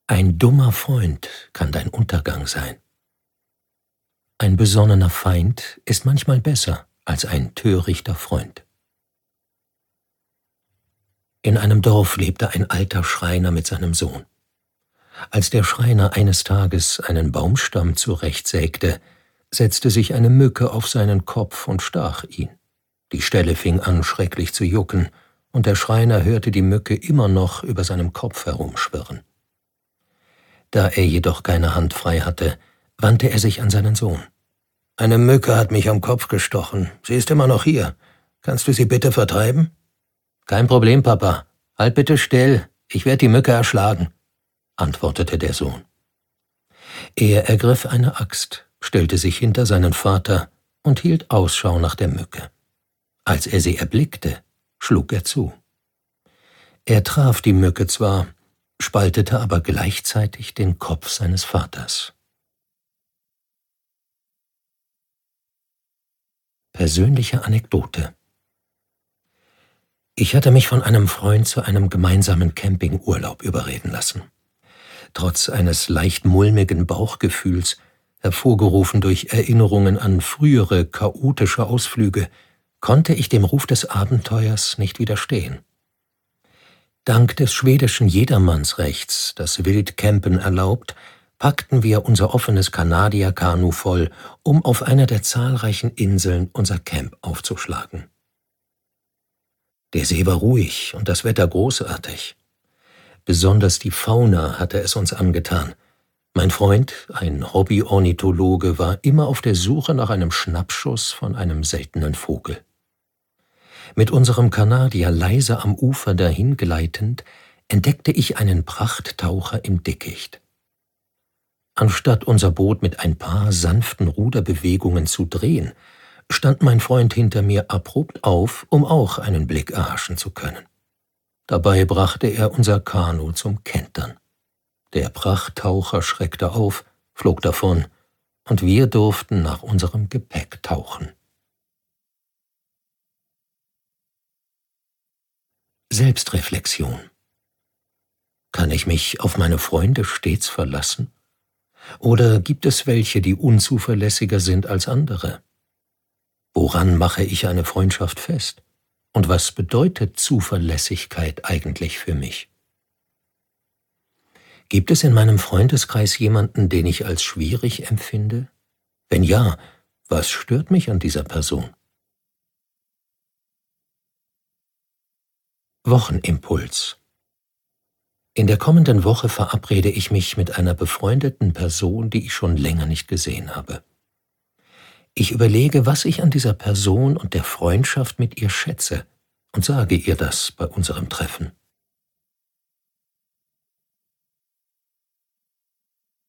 Ein dummer Freund kann dein Untergang sein. Ein besonnener Feind ist manchmal besser als ein törichter Freund. In einem Dorf lebte ein alter Schreiner mit seinem Sohn. Als der Schreiner eines Tages einen Baumstamm zurechtsägte, setzte sich eine Mücke auf seinen Kopf und stach ihn. Die Stelle fing an, schrecklich zu jucken, und der Schreiner hörte die Mücke immer noch über seinem Kopf herumschwirren. Da er jedoch keine Hand frei hatte, wandte er sich an seinen Sohn. »Eine Mücke hat mich am Kopf gestochen. Sie ist immer noch hier. Kannst du sie bitte vertreiben?« »Kein Problem, Papa. Halt bitte still. Ich werde die Mücke erschlagen«, antwortete der Sohn. Er ergriff eine Axt, stellte sich hinter seinen Vater und hielt Ausschau nach der Mücke. Als er sie erblickte, schlug er zu. Er traf die Mücke zwar, spaltete aber gleichzeitig den Kopf seines Vaters. Persönliche Anekdote. Ich hatte mich von einem Freund zu einem gemeinsamen Campingurlaub überreden lassen. Trotz eines leicht mulmigen Bauchgefühls, hervorgerufen durch Erinnerungen an frühere chaotische Ausflüge, konnte ich dem Ruf des Abenteuers nicht widerstehen. Dank des schwedischen Jedermannsrechts, das Wildcampen erlaubt, packten wir unser offenes Kanadier-Kanu voll, um auf einer der zahlreichen Inseln unser Camp aufzuschlagen. Der See war ruhig und das Wetter großartig. Besonders die Fauna hatte es uns angetan. Mein Freund, ein Hobby-Ornithologe, war immer auf der Suche nach einem Schnappschuss von einem seltenen Vogel. Mit unserem Kanadier leise am Ufer dahingleitend, entdeckte ich einen Prachttaucher im Dickicht. Anstatt unser Boot mit ein paar sanften Ruderbewegungen zu drehen, stand mein Freund hinter mir abrupt auf, um auch einen Blick erhaschen zu können. Dabei brachte er unser Kanu zum Kentern. Der Prachttaucher schreckte auf, flog davon, und wir durften nach unserem Gepäck tauchen. Selbstreflexion. Kann ich mich auf meine Freunde stets verlassen? Oder gibt es welche, die unzuverlässiger sind als andere? Woran mache ich eine Freundschaft fest? Und was bedeutet Zuverlässigkeit eigentlich für mich? Gibt es in meinem Freundeskreis jemanden, den ich als schwierig empfinde? Wenn ja, was stört mich an dieser Person? Wochenimpuls. In der kommenden Woche verabrede ich mich mit einer befreundeten Person, die ich schon länger nicht gesehen habe. Ich überlege, was ich an dieser Person und der Freundschaft mit ihr schätze, und sage ihr das bei unserem Treffen.